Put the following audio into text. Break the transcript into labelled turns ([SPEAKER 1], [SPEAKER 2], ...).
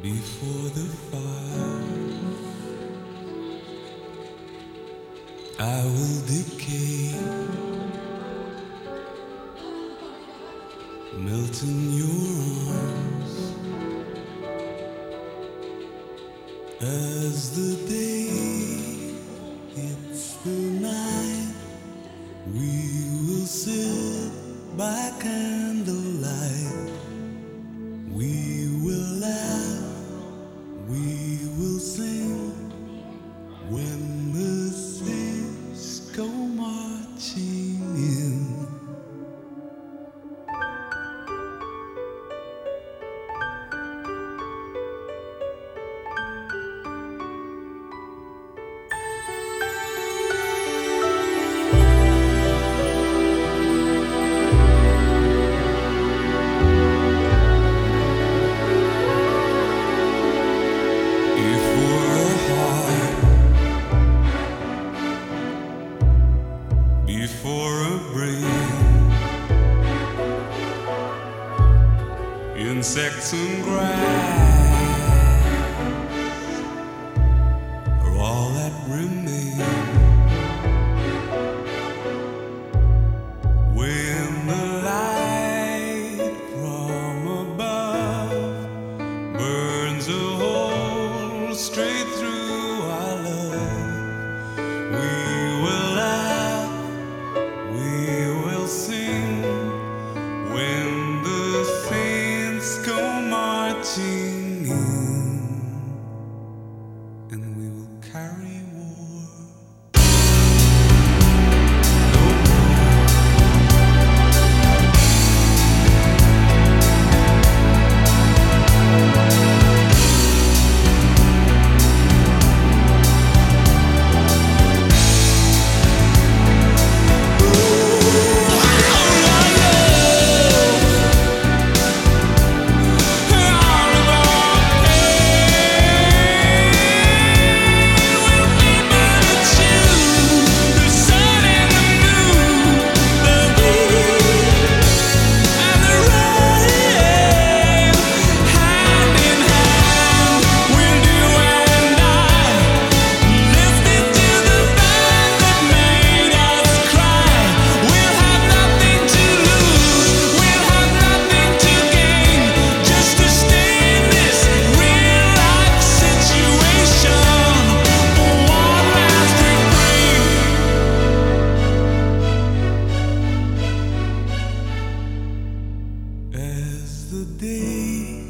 [SPEAKER 1] before the fire. I will decay, melt in your arms as the day hits the night. We will sit by candlelight. We will laugh, we will sing when the saints go marching in. Before a brain, insects and grass are all that remain. When the light from above burns a hole straight through our love, we will laugh, we will sing when the saints go marching in, and we will carry war no more. As the day